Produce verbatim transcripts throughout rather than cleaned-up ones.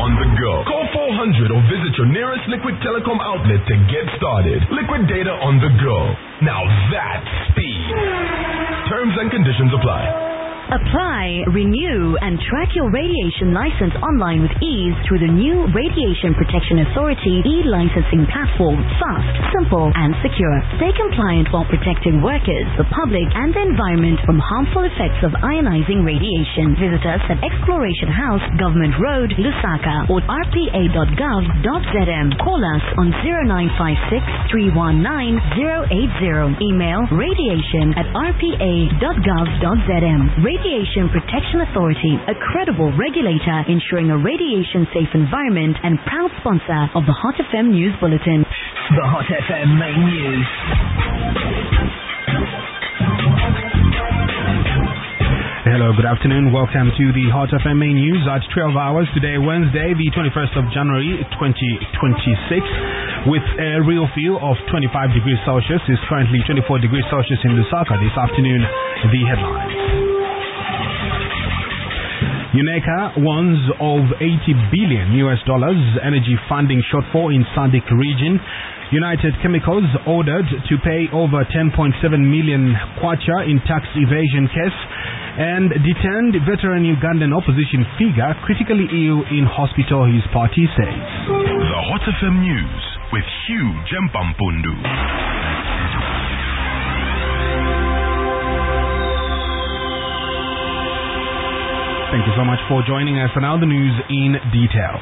on the go. Call four hundred or visit your nearest Liquid Telecom outlet to get started. Liquid data on the go. Now that's speed. Terms and conditions apply. Apply, renew, and track your radiation license online with ease through the new Radiation Protection Authority e-licensing platform. Fast, simple, and secure. Stay compliant while protecting workers, the public, and the environment from harmful effects of ionizing radiation. Visit us at Exploration House, Government Road, Lusaka, or r p a dot gov dot z m. Call us on zero nine five six, three one nine, zero eight zero. Email radiation at r p a dot gov dot z m. Radiation Protection Authority, a credible regulator ensuring a radiation-safe environment and proud sponsor of the Hot F M News Bulletin. The Hot F M Main News. Hello, good afternoon. Welcome to the Hot F M Main News at twelve hours today, Wednesday, the twenty-first of January, twenty twenty-six. With a real feel of twenty-five degrees Celsius. It's currently twenty-four degrees Celsius in Lusaka. This afternoon, the headlines. UNECA warns of eighty billion U S dollars energy funding shortfall in S A D C region. United Chemicals ordered to pay over ten point seven million kwacha in tax evasion case. And detained veteran Ugandan opposition figure critically ill in hospital, his party says. The Hot F M News with Hugh Jempampundu. Thank you so much for joining us. And now the news in detail.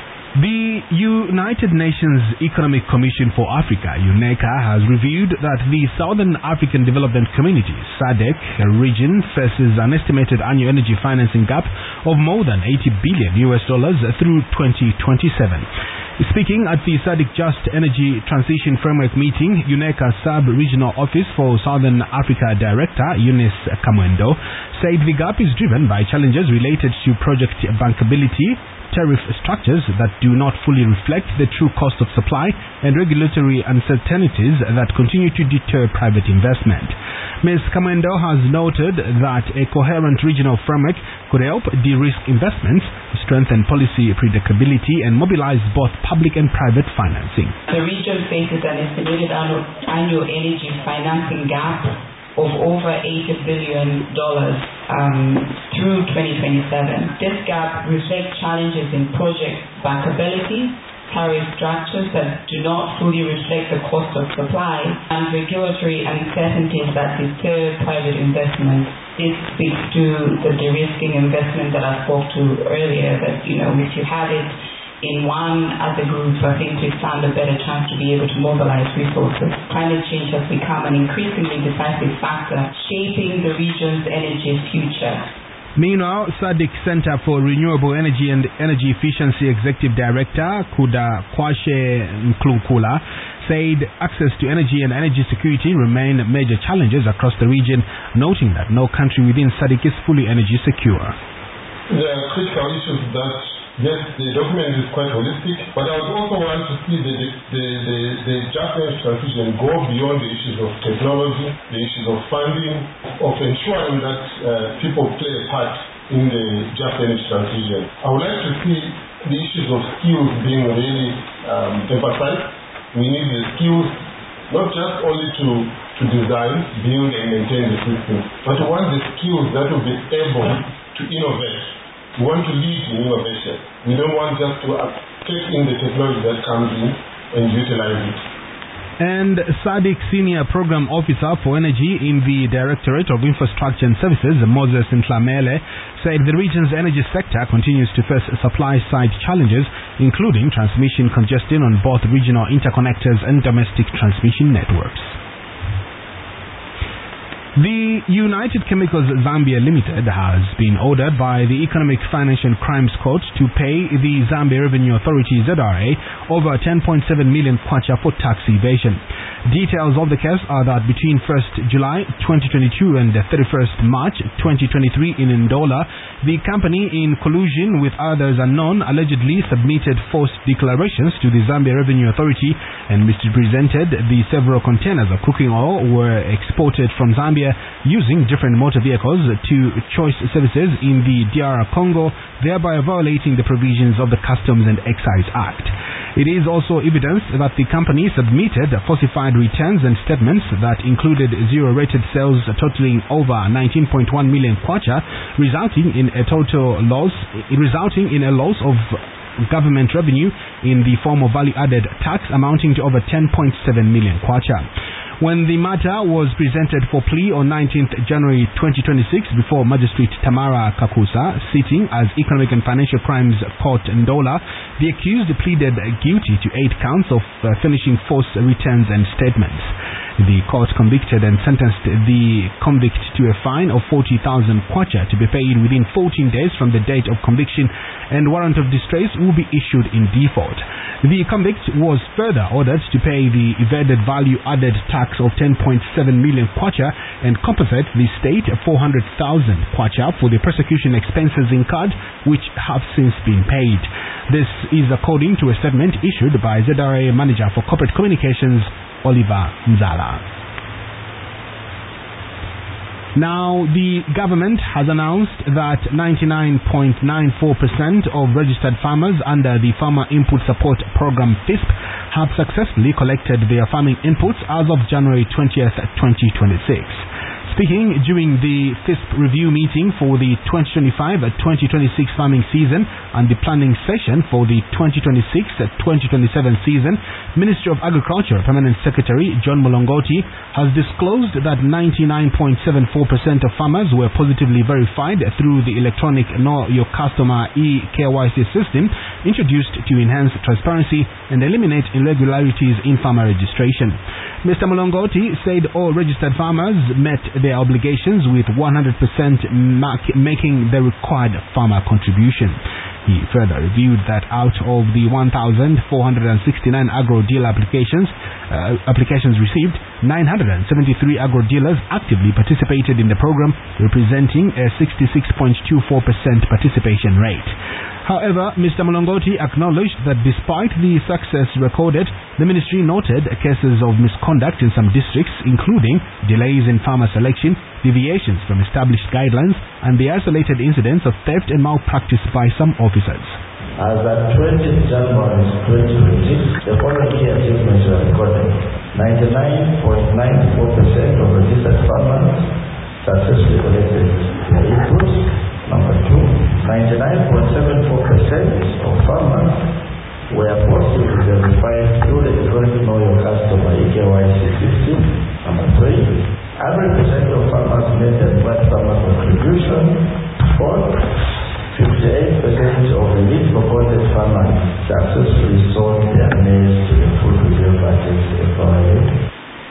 The United Nations Economic Commission for Africa, UNECA, has reviewed that the Southern African Development Community, S A D C region, faces an estimated annual energy financing gap of more than eighty billion U S dollars through twenty twenty-seven. Speaking at the S A D C Just Energy Transition Framework meeting, UNECA Sub-Regional Office for Southern Africa Director Eunice Kamwendo said the gap is driven by challenges related to project bankability, tariff structures that do not fully reflect the true cost of supply, and regulatory uncertainties that continue to deter private investment. Miz Kamwendo has noted that a coherent regional framework could help de-risk investments, strengthen policy predictability, and mobilize both public and private financing. The region faces an estimated annual, annual energy financing gap of over eighty billion dollars um, through twenty twenty-seven. This gap reflects challenges in project bankability, tariff structures that do not fully reflect the cost of supply, and regulatory uncertainties that deter private investment. This speaks to the de-risking investment that I spoke to earlier, that, you know, if you have it in one as a group, I think we stand a better chance to be able to mobilize resources. Climate change has become an increasingly decisive factor shaping the region's energy future. Meanwhile, S A D C Center for Renewable Energy and Energy Efficiency Executive Director Kuda Kwashe Nklunkula said access to energy and energy security remain major challenges across the region, noting that no country within S A D C is fully energy secure. There are critical issues that, yes, the document is quite holistic, but I would also want to see the the, the, the, the just energy transition go beyond the issues of technology, the issues of funding, of ensuring that uh, people play a part in the just energy transition. I would like to see the issues of skills being really um, emphasized. We need the skills not just only to, to design, build, and maintain the system, but we want the skills that will be able to innovate. We want to lead in innovation. We don't want just to take in the technology that comes in and utilize it. And S A D C Senior Program Officer for Energy in the Directorate of Infrastructure and Services, Moses Ntlamele, said the region's energy sector continues to face supply-side challenges, including transmission congestion on both regional interconnectors and domestic transmission networks. The United Chemicals Zambia Limited has been ordered by the Economic Financial Crimes Court to pay the Zambia Revenue Authority Z R A over ten point seven million kwacha for tax evasion. Details of the case are that between first July twenty twenty-two and thirty-first March twenty twenty-three in Ndola, the company, in collusion with others unknown, allegedly submitted false declarations to the Zambia Revenue Authority and misrepresented the several containers of cooking oil were exported from Zambia using different motor vehicles to Choice Services in the D R Congo, thereby violating the provisions of the Customs and Excise Act. It is also evidence that the company submitted falsified returns and statements that included zero-rated sales totaling over nineteen point one million kwacha, resulting in a total loss, resulting in a loss of government revenue in the form of value-added tax amounting to over ten point seven million kwacha. When the matter was presented for plea on nineteenth January twenty twenty-six before Magistrate Tamara Kakusa, sitting as Economic and Financial Crimes Court Ndola, the accused pleaded guilty to eight counts of uh, finishing false returns and statements. The court convicted and sentenced the convict to a fine of forty thousand kwacha to be paid within fourteen days from the date of conviction, and warrant of distress will be issued in default. The convict was further ordered to pay the evaded value-added tax of ten point seven million kwacha and compensate the state four hundred thousand kwacha for the prosecution expenses incurred, which have since been paid. This is according to a statement issued by Z R A Manager for Corporate Communications, Oliver Nzala. Now, the government has announced that ninety-nine point nine four percent of registered farmers under the Farmer Input Support Program F I S P have successfully collected their farming inputs as of January twentieth, twenty twenty-six. Speaking during the F I S P review meeting for the twenty twenty-five twenty twenty-six farming season and the planning session for the twenty twenty-six twenty twenty-seven season, Ministry of Agriculture Permanent Secretary John Mulongoti has disclosed that ninety-nine point seven four percent of farmers were positively verified through the electronic Know Your Customer E K Y C system introduced to enhance transparency and eliminate irregularities in farmer registration. Mister Mulongoti said all registered farmers met their obligations with one hundred percent making the required farmer contribution. He further reviewed that out of the one thousand four hundred sixty-nine agro-dealer applications uh, applications received, nine hundred seventy-three agro-dealers actively participated in the program, representing a sixty-six point two four percent participation rate. However, Mister Mulongoti acknowledged that despite the success recorded, the ministry noted cases of misconduct in some districts, including delays in farmer selection, deviations from established guidelines, and the isolated incidents of theft and malpractice by some officers. As at twentieth January twenty twenty-six, the following key achievements were recorded. ninety-nine point nine four percent of registered farmers successfully collected their inputs. Number two, ninety-nine point seven four percent of farmers were positively verified through the electronic Know Your Customer E K Y C system. Number three, one hundred percent of farmers made the required farmer contribution. Fourth, fifty-eight percent of the least purported farmers successfully sold their maize to the Food Review Parties F R A.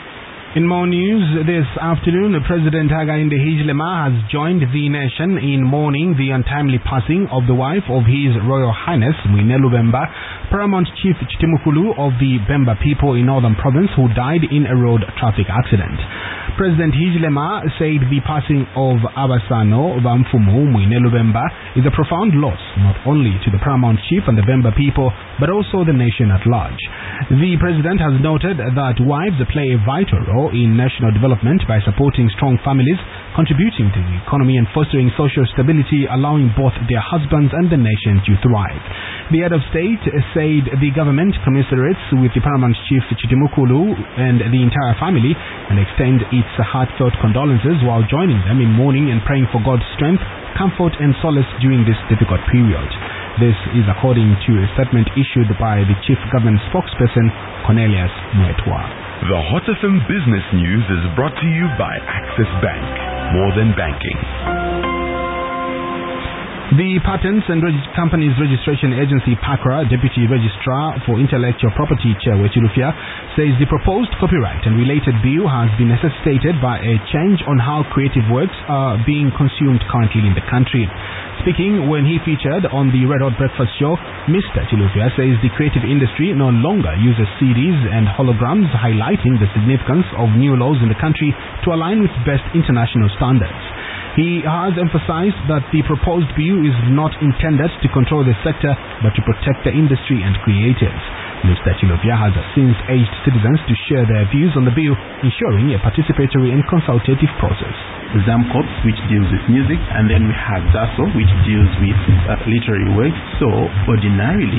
In more news, this afternoon, President Hakainde Hichilema has joined the nation in mourning the untimely passing of the wife of His Royal Highness Mwinelu Bemba, Paramount Chief Chitimukulu of the Bemba people in Northern Province, who died in a road traffic accident. President Hichilema said the passing of Abasano Bamfumu Mwinelu Bemba is a profound loss, not only to the Paramount Chief and the Bemba people, but also the nation at large. The President has noted that wives play a vital role in national development by supporting strong families, contributing to the economy and fostering social stability, allowing both their husbands and the nation to thrive. The head of state said the government commiserates with the Paramount Chief Chitimukulu and the entire family and extend its heartfelt condolences while joining them in mourning and praying for God's strength, comfort and solace during this difficult period. This is according to a statement issued by the Chief Government Spokesperson, Cornelius Mwetwa. The Hot F M Business News is brought to you by Access Bank. More than banking. The Patents and Reg- Companies Registration Agency, PACRA, Deputy Registrar for Intellectual Property, Chewe Chilufya, says the proposed copyright and related bill has been necessitated by a change on how creative works are being consumed currently in the country. Speaking when he featured on the Red Hot Breakfast Show, Mister Chilufya says the creative industry no longer uses C Ds and holograms, highlighting the significance of new laws in the country to align with best international standards. He has emphasized that the proposed bill is not intended to control the sector but to protect the industry and creatives. Mister Chilufya has since urged citizens to share their views on the bill, ensuring a participatory and consultative process. ZAMCOPS, which deals with music, and then we have ZASO, which deals with uh, literary works. So ordinarily